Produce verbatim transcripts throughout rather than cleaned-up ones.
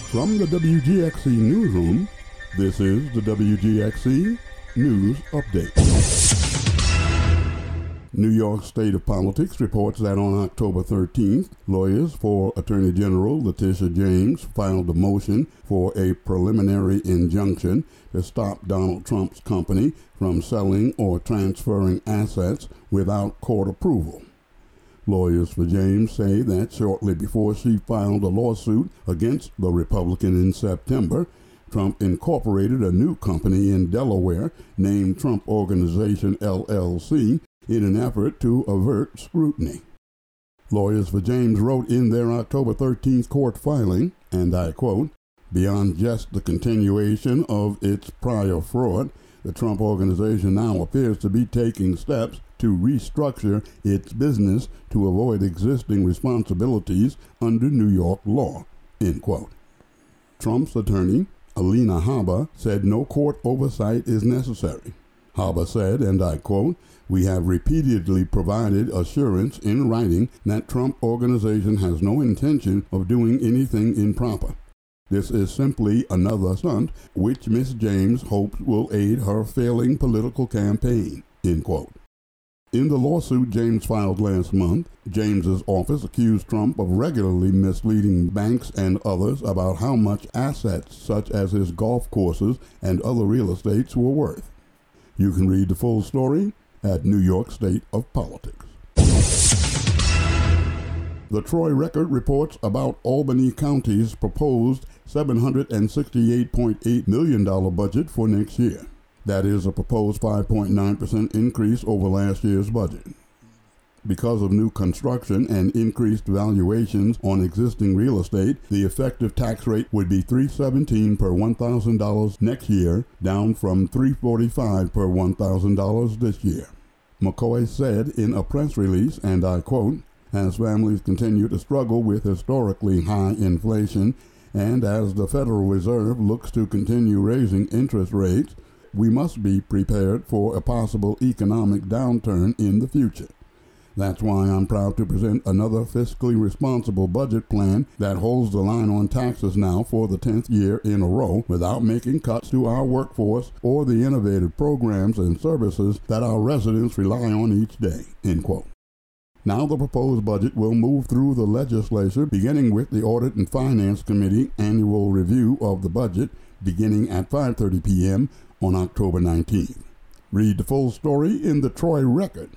From the W G X C Newsroom, this is the W G X C News Update. New York State of Politics reports that on October thirteenth, lawyers for Attorney General Letitia James filed a motion for a preliminary injunction to stop Donald Trump's company from selling or transferring assets without court approval. Lawyers for James say that shortly before she filed a lawsuit against the Republican in September, Trump incorporated a new company in Delaware named Trump Organization L L C in an effort to avert scrutiny. Lawyers for James wrote in their October thirteenth court filing, and I quote, "Beyond just the continuation of its prior fraud, the Trump Organization now appears to be taking steps to restructure its business to avoid existing responsibilities under New York law," end quote. Trump's attorney, Alina Habba, said no court oversight is necessary. Habba said, and I quote, "We have repeatedly provided assurance in writing that Trump Organization has no intention of doing anything improper. This is simply another stunt which Miz James hopes will aid her failing political campaign," end quote. In the lawsuit James filed last month, James's office accused Trump of regularly misleading banks and others about how much assets such as his golf courses and other real estates were worth. You can read the full story at New York State of Politics. The Troy Record reports about Albany County's proposed seven hundred sixty-eight point eight million dollars budget for next year. That is a proposed five point nine percent increase over last year's budget. Because of new construction and increased valuations on existing real estate, the effective tax rate would be three hundred seventeen dollars per one thousand dollars next year, down from three hundred forty-five dollars per one thousand dollars this year. McCoy said in a press release, and I quote, "As families continue to struggle with historically high inflation, and as the Federal Reserve looks to continue raising interest rates, we must be prepared for a possible economic downturn in the future. That's why I'm proud to present another fiscally responsible budget plan that holds the line on taxes now for the tenth year in a row without making cuts to our workforce or the innovative programs and services that our residents rely on each day," end quote. Now the proposed budget will move through the legislature, beginning with the Audit and Finance Committee annual review of the budget beginning at five thirty p.m. on October nineteenth. Read the full story in the Troy Record.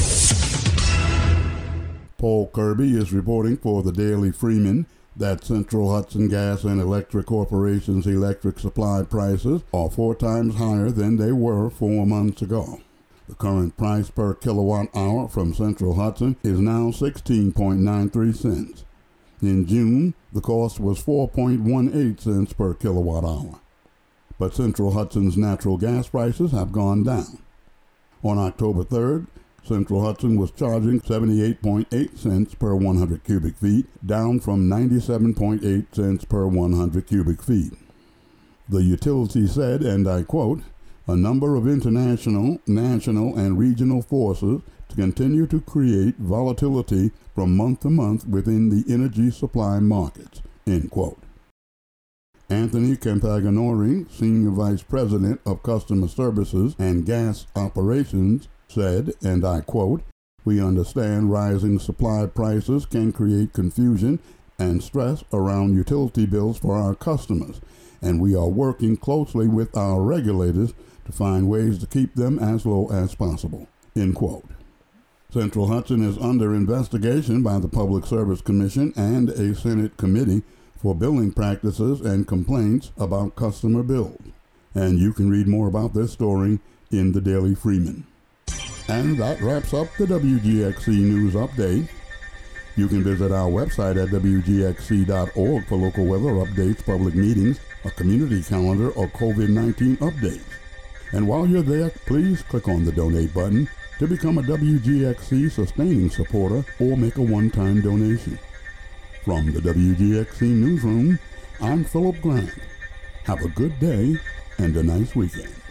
Paul Kirby is reporting for the Daily Freeman that Central Hudson Gas and Electric Corporation's electric supply prices are four times higher than they were four months ago. The current price per kilowatt hour from Central Hudson is now sixteen point nine three cents. In June, the cost was four point one eight cents per kilowatt hour. But Central Hudson's natural gas prices have gone down. On October third, Central Hudson was charging seventy-eight point eight cents per one hundred cubic feet, down from ninety-seven point eight cents per one hundred cubic feet. The utility said, and I quote, "A number of international, national, and regional forces to continue to create volatility from month to month within the energy supply markets," end quote. Anthony Campagnori, Senior Vice President of Customer Services and Gas Operations, said, and I quote, "We understand rising supply prices can create confusion and stress around utility bills for our customers, and we are working closely with our regulators to find ways to keep them as low as possible," end quote. Central Hudson is under investigation by the Public Service Commission and a Senate committee for billing practices and complaints about customer bills. And you can read more about this story in the Daily Freeman. And that wraps up the W G X C News Update. You can visit our website at W G X C dot org for local weather updates, public meetings, a community calendar, or COVID nineteen updates. And while you're there, please click on the donate button to become a W G X C sustaining supporter or make a one-time donation. From the W G X C Newsroom, I'm Philip Grant. Have a good day and a nice weekend.